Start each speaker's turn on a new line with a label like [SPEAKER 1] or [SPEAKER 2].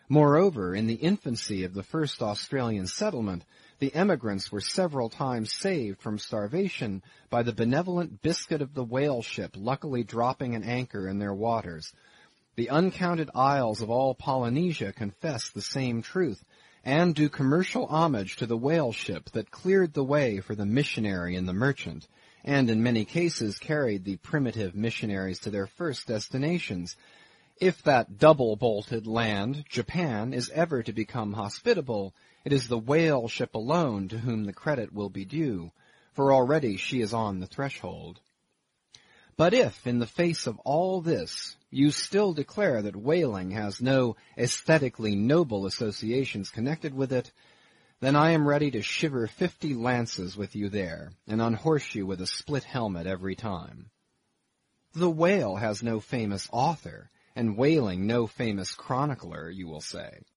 [SPEAKER 1] Moreover, in the infancy of the first Australian settlement, the emigrants were several times saved from starvation by the benevolent biscuit of the whale ship luckily dropping an anchor in their waters. The uncounted isles of all Polynesia confess the same truth, and do commercial homage to the whale ship that cleared the way for the missionary and the merchant, and in many cases carried the primitive missionaries to their first destinations. If that double-bolted land, Japan, is ever to become hospitable, it is the whale ship alone to whom the credit will be due, for already she is on the threshold. But if, in the face of all this, you still declare that whaling has no aesthetically noble associations connected with it, then I am ready to shiver 50 lances with you there, and unhorse you with a split helmet every time. The whale has no famous author, and whaling no famous chronicler, you will say.